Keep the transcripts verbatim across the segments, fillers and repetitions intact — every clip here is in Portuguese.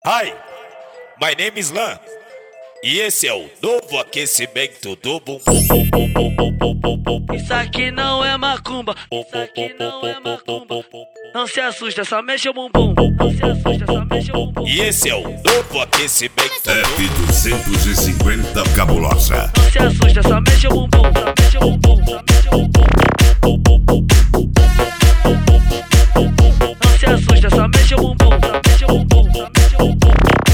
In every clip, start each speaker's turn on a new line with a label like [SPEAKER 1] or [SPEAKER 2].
[SPEAKER 1] Hi, my name is Lan. E esse é o novo aquecimento do bumbum.
[SPEAKER 2] Isso aqui não é macumba. Isso aqui não é macumba. Não se assusta, só mexe o bumbum. Não se assusta, só mexe o bumbum.
[SPEAKER 1] E esse é o novo aquecimento.
[SPEAKER 3] F duzentos e cinquenta cabulosa.
[SPEAKER 2] Não se assusta, só mexe o bumbum. Só mexe o bumbum. Só mexe o bumbum. Não se assusta, só mexe o bumbum. Só mexe o bumbum. Só mexe o bumbum.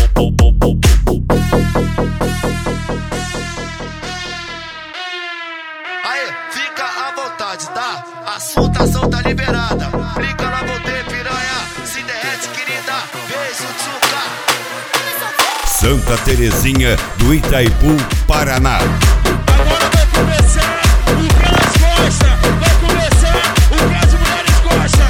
[SPEAKER 4] Aê, fica à vontade, tá? A soltação tá liberada. Clica na voltei, piranha. Se derrete, querida. Beijo, tchuca.
[SPEAKER 3] Santa Terezinha do Itaipu, Paraná.
[SPEAKER 5] Agora vai começar o que elas gostam. Vai começar o que as mulheres gostam.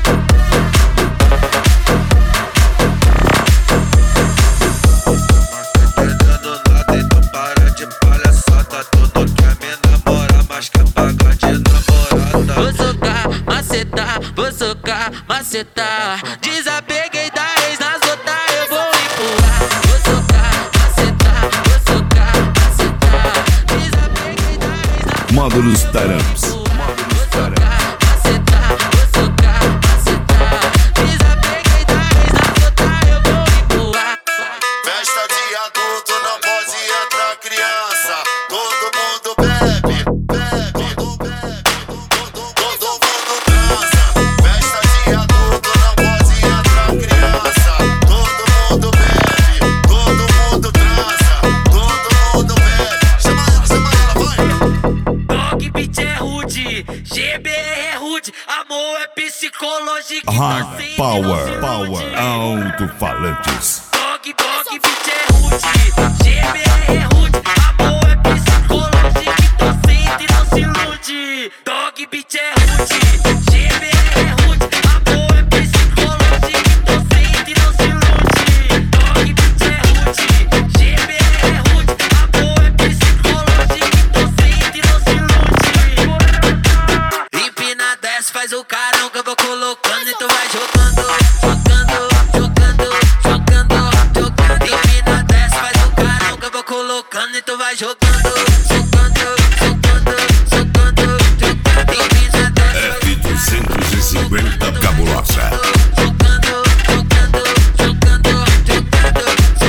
[SPEAKER 6] Vou socar, macetar. Desapeguei da ex, nas outras eu vou empurrar. Vou socar, macetar. Vou socar, macetar. Desapeguei da ex, nas outras
[SPEAKER 3] Módulos Taramps.
[SPEAKER 6] vou socar, macetar. Vou socar, macetar. Desapeguei da ex, nas outras eu vou empurrar.
[SPEAKER 4] Festa de adulto, não pode entrar criança. Todo mundo bebe, bebe, todo bebe, todo, todo mundo transa. Festa de adulto, não pode entrar criança. Todo mundo bebe, todo mundo transa. Todo mundo bebe. Chama ela, chama ela, vai.
[SPEAKER 2] Dog beat é rude, G B R é rude, amor é psicológico.
[SPEAKER 3] Hard Power, Power, alto-falantes.
[SPEAKER 2] Dog, dog beat é rude, G B R é rude, amor é psicológico. Então sente e não se ilude. Dog beat é rude, G B R é rude, amor é psicológico. Então sente e não se ilude. Dog beat é rude, G B R é rude, amor é psicológico. Então sente e não se ilude.
[SPEAKER 6] Empina, desce, faz o carão que eu vou colocando e tu vai jogando, jogando, jogando, jogando, jogando. Empina, desce, faz o carão que eu vou colocando e tu vai jogando, jogando, jogando, jogando, jogando. Empina, desce,
[SPEAKER 3] F duzentos e cinquenta cabulosa.
[SPEAKER 6] jogando, jogando, jogando, jogando,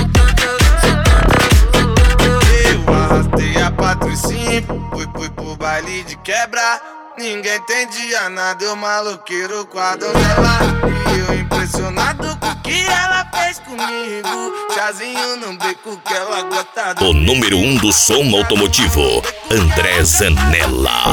[SPEAKER 6] jogando, jogando.
[SPEAKER 4] Eu arrastei a Patricinha, fui, fui pro baile de quebra. Ninguém entendia nada, eu maloqueiro com a donzela. E eu impressionado com o que ela fez comigo. Chazinho no beco que ela gosta do
[SPEAKER 1] O número um do som automotivo, André Zanella.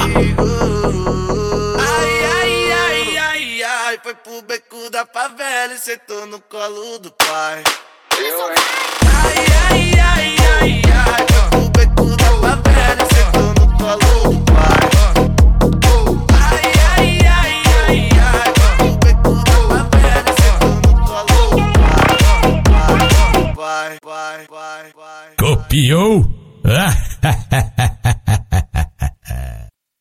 [SPEAKER 4] Ai, ai, ai, ai, ai. Foi pro beco da favela e sentou no colo do pai. Ai, ai, ai, ai, ai. Foi pro beco da favela e sentou no colo do pai. Ai, ai, ai, ai, ai. Foi pro beco da favela e sentou no colo do pai. Vai, vai, vai, vai.
[SPEAKER 5] Copiou? Ah!